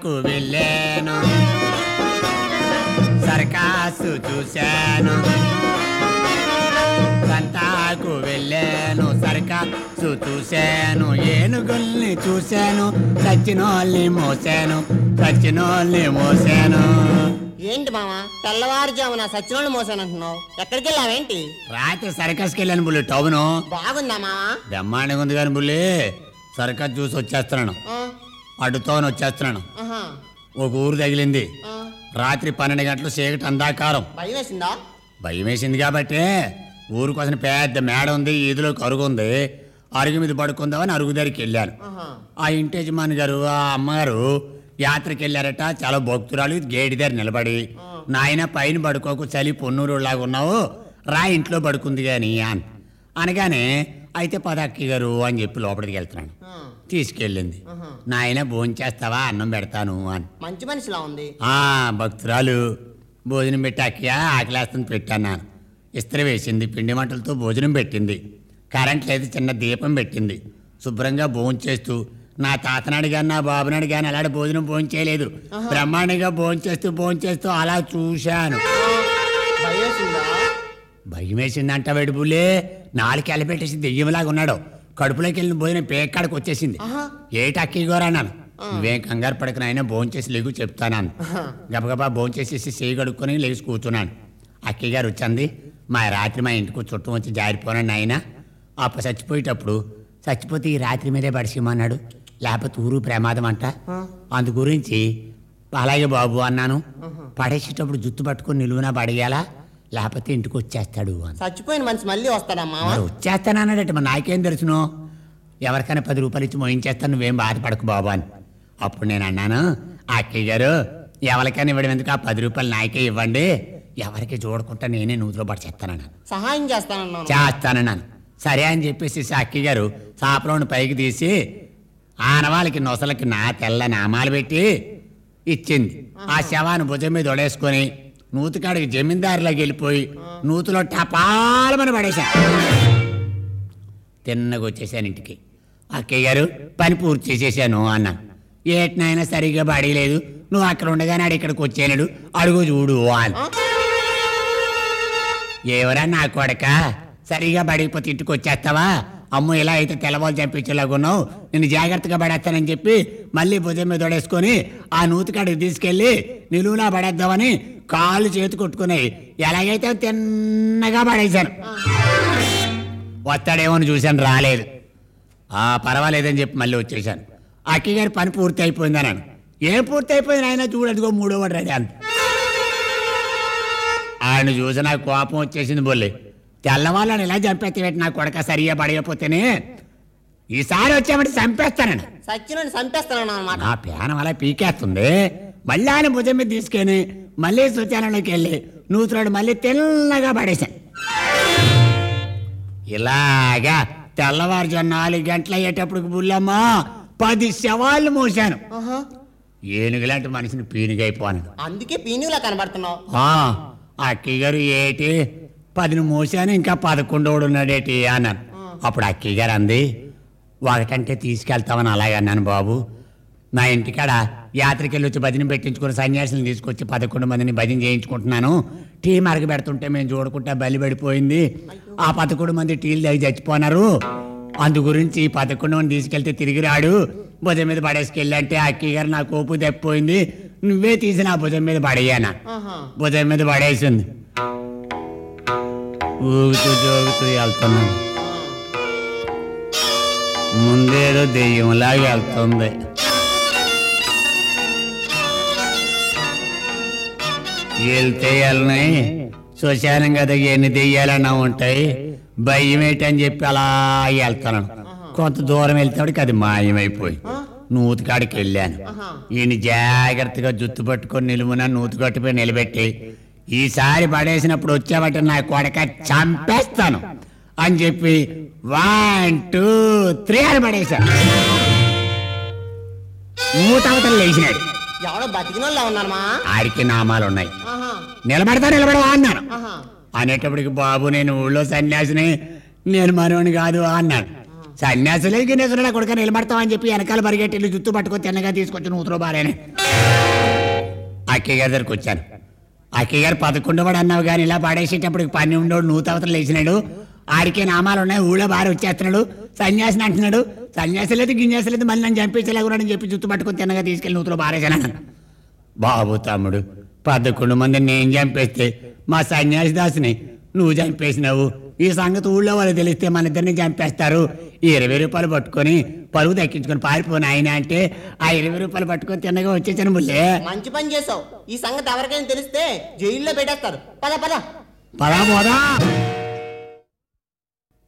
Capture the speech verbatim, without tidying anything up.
సంతాకు వెళ్ళాను, సర్కాసు చూశాను. సంతాకు వెళ్ళాను, సర్కాసు చూశాను. ఏనుగుల్ని చూశాను, సచ్చినోళ్ళని మోసాను, సచ్చినోళ్ళని మోసాను. ఏంటి మామ తెల్లవారుజామున సచ్చినోళ్ళు మోసానంటున్నావు? ఎక్కడికి వెళ్ళావేంటి? రాత్రి సర్కస్కి వెళ్ళాను బుల్లి. టౌను బాగుందా మామ? బ్రహ్మాండంగా ఉంది కానీ బుల్లి, సర్కస్ చూసి వచ్చేస్తున్నాను, అడ్డుతోని వచ్చేస్తున్నాను. ఒక ఊరు తగిలింది. రాత్రి పన్నెండు గంటలు చీకటి అందాకారం. భయం వేసిందా? భయం వేసింది కాబట్టి ఊరు కోసం పెద్ద మేడ ఉంది, ఈదులో అరుగు ఉంది, అరుగు మీద పడుకుందామని అరుగు దగ్గరికి వెళ్ళాను. ఆ ఇంటి యజమాని గారు ఆ అమ్మగారు యాత్రకి వెళ్ళారట. చాలా భక్తురాలు గేడి దగ్గర నిలబడి, నాయన పైన పడుకోకు, చలి పొన్నూరు లాగా ఉన్నావు, రా ఇంట్లో పడుకుంది గాని అని అనగానే, అయితే పదక్కి గారు అని చెప్పి లోపలికి వెళ్తున్నాను. తీసుకెళ్ళింది. నాయన భోంచేస్తావా, అన్నం పెడతాను అని. మంచి మనిషిలా ఉంది. ఆ భక్తురాలు భోజనం పెట్టి అక్కయ్య ఆకలేస్తుంది పెట్టాను. ఇస్త్రీ వేసింది, పిండి మంటలతో భోజనం పెట్టింది, కరెంట్ లేదు, చిన్న దీపం పెట్టింది. శుభ్రంగా భోంచేస్తూ, నా తాతనాడు కానీ నా బాబునాడు కానీ అలాంటి భోజనం భోంచేయలేదు, బ్రహ్మాండంగా భోంచేస్తూ భోంచేస్తూ అలా చూశాను. భయం వేసిందంట వెడుపులే. నాలుగు ఎలబెట్టేసి దెయ్యంలాగా ఉన్నాడు. కడుపులోకి వెళ్ళిన భోజనం పేకాడికి వచ్చేసింది. ఏటి అక్కయ్య గోరా అన్నాను. నువ్వేం కంగారు పడకన అయినా భోంచేసి లేగు చెప్తాను. గబగబా భోంచేసేసి చేయి కడుక్కొని లేచి కూర్చున్నాను. అక్కయ్య గారు వచ్చింది. మా రాత్రి మా ఇంటికి చుట్టం వచ్చి జారిపోనాడు ఆయన. అప్ప చచ్చిపోయేటప్పుడు, చచ్చిపోతే ఈ రాత్రి మీదే పడిసిమన్నాడు, లేకపోతే ఊరు ప్రమాదం అంట, అందు గురించి అలాగే బాబు అన్నాను. పడేసేటప్పుడు జుత్తు పట్టుకొని నిలువునా పడేయాలా, లేకపోతే ఇంటికి వచ్చేస్తాడు అని. చచ్చిపోయిన మనిషి మళ్ళీ వస్తాడమ్మా? వచ్చేస్తానన్నాడట. మరి నాకేం తెలుసును, ఎవరికైనా పది రూపాయలు ఇచ్చి మోయించేస్తాను, నువ్వేం బాధపడకు బాబు అని. అప్పుడు నేను అన్నాను, అక్కయ్య గారు ఎవరికైనా ఇవ్వడం ఎందుకు, ఆ పది రూపాయలు నాకే ఇవ్వండి, ఎవరికి చూడకుండా నేనే నూతిలో పడి చేస్తానన్నాను. సహాయం చేస్తానన్నాను. చేస్తానన్నాను. సరే అని చెప్పేసి అక్కయ్య గారు సాపలోని పైకి తీసి ఆనవాళ్ళకి నొసలకి నా తెల్ల నామాలు పెట్టి ఇచ్చింది. ఆ శవాన్ని భుజం మీద ఒడేసుకొని నూతికాడికి జమీందారులోకి వెళ్ళిపోయి నూతిలో టపాలమని పడేశా. తిన్నగా వచ్చేసాను ఇంటికి. అక్కయ్య గారు పని పూర్తి చేసేసాను అన్నాను. ఏటినైనా సరిగ్గా పడలేదు, నువ్వు అక్కడ ఉండగానే ఆడు ఇక్కడికి వచ్చేనాడు, అడుగు చూడు అని. ఎవరా నా కొడక, సరిగా పడిపోతే ఇంటికి వచ్చేస్తావా, అమ్మ ఇలా అయితే తెల్లవాళ్ళు చంపించేలాగున్నావు, నేను జాగ్రత్తగా పడేస్తానని చెప్పి మళ్ళీ భుజం మీద పడేసుకొని ఆ నూతికాడికి తీసుకెళ్ళి నిలువునా పడేద్దామని కాళ్ళు చేతి కొట్టుకున్నాయి. ఎలాగైతే తిన్నగా పడేశాను. వస్తాడేమో చూశాను, రాలేదు. ఆ పర్వాలేదని చెప్పి మళ్ళీ వచ్చేసాను. అక్కయ్య గారి పని పూర్తి అయిపోయింది అన్నాను. ఏం పూర్తి అయిపోయింది ఆయన, చూడదుగో మూడో వాడు రెడీ అంత. ఆయన చూసి నాకు కోపం వచ్చేసింది. బొల్లి, తెల్లవాళ్ళని ఇలా చంపేస్తే నా కొడక సరిగా పడకపోతేనే ఈసారి వచ్చామంటే చంపేస్తానని. సచ్చినోని చంపేస్తాను అన్నమాట. నా పేనం అలా పీకేస్తుంది. మళ్ళీ ఆయన భుజం మీద తీసుకొని మళ్ళీ శౌచాలయంలోకి వెళ్ళి నూతురాడు మళ్ళీ తెల్లగా పడేశాను. ఇలాగా తెల్లవారుజాము నాలుగు గంటలు అయ్యేటప్పుడు బుల్లమ్మ పది శవాళ్ళు మోసాను. ఏనుగులాంటి మనిషిని పీనుగైపోను. అందుకే పీనుగులా కనబడుతున్నావు. అక్కయ్య గారు ఏటి పదిని మోసాను, ఇంకా పదకొండోడు ఉన్నాడేటి అన్నాను. అప్పుడు అక్కయ్య గారు అంది, ఒకటంటే తీసుకెళ్తామని అలాగే అన్నాను. బాబు, నా ఇంటికాడ యాత్రకి వెళ్ళి వచ్చి భజన పెట్టించుకుని సన్యాసులను తీసుకొచ్చి పదకొండు మందిని భజన చేయించుకుంటున్నాను. టీ మరగ పెడుతుంటే మేము చూడకుండా బలి పడిపోయింది. ఆ పదకొండు మంది టీలు దగ్గర చచ్చిపోయినారు. అందు గురించి పదకొండు మంది తీసుకెళ్తే తిరిగి రాడు, భుజం మీద పడేసుకెళ్ళంటే అక్కయ్య గారు నా కోపు తెప్పిపోయింది, నువ్వే తీసి నా భుజం మీద పడేయానా. భుజం మీద పడేసింది. ఊగుతూ జోగుతూ వెళ్తున్నాను. ముందేదో దెయ్యంలాగా వెళ్తుంది. వెళ్తే వెళ్ళని శ్మశానం కదా, ఎన్ని దెయ్యాలన్నా ఉంటాయి, భయం ఏంటని చెప్పి అలా వెళ్తాను. కొంత దూరం వెళ్తాడికి అది మాయమైపోయి నూతికాడికి వెళ్ళాను. ఈయన జాగ్రత్తగా జుత్తు పట్టుకొని నిలువున నూతికట్టుపై నిలబెట్టి, ఈసారి పడేసినప్పుడు వచ్చామంటే నా కొడక చంపేస్తాను అని చెప్పి వన్ టూ త్రీ అని పడేశాను. మూతవతలు లేచినాడు. ఎవడో బతికినోళ్ళ ఉన్నారమ్మా? ఆడికి నామాలు ఉన్నాయి. నిలబడతా నిలబడవా అన్నాను. అనేటప్పటికి బాబు నేను ఊళ్ళో సన్యాసిని, నేను మనోని కాదు అన్నాడు. సన్యాసులే గిన్నెసులే కొడుక నిలబడతామని చెప్పి వెనకాల పరిగెట్టి జుత్తు పట్టుకొని తిన్నగా తీసుకొచ్చి నూతులో బారేనే అక్కయ్య గారి దగ్గరికి వచ్చాను. అక్కయ్య గారు పదకొండు వాడు అన్నావు కానీ ఇలా పడేసేటప్పుడు పని ఉండోడు నూతవతలు లేచినాడు. ఆడికే నామాలు ఉన్నాయి, ఊళ్ళో బారి వచ్చేస్తున్నాడు, సన్యాసిని అంటున్నాడు. సన్యాసి లేదు గిన్యాసి లేదు, మళ్ళీ నన్ను చంపించలేకున్నాడని చెప్పి జుత్తు పట్టుకొని తిన్నగా తీసుకెళ్ళి నూతులో బారేసాను. బాబు తమ్ముడు, పదకొండు మంది నేను చంపేస్తే మా సన్యాసి దాసుని నువ్వు చంపేసినావు. ఈ సంగతి ఊళ్ళో వాళ్ళు తెలిస్తే మన ఇద్దరిని చంపేస్తారు. ఈ ఇరవై రూపాయలు పట్టుకొని పరుగు దక్కించుకొని పారిపోను ఆయన అంటే ఆ ఇరవై రూపాయలు పట్టుకొని తిన్నగా వచ్చేసాను. ముల్లే మంచి పని చేసావు. ఈ సంగతి ఎవరికైనా తెలిస్తే జైల్లో పెట్టేస్తారు. పద పద పదా పోదా.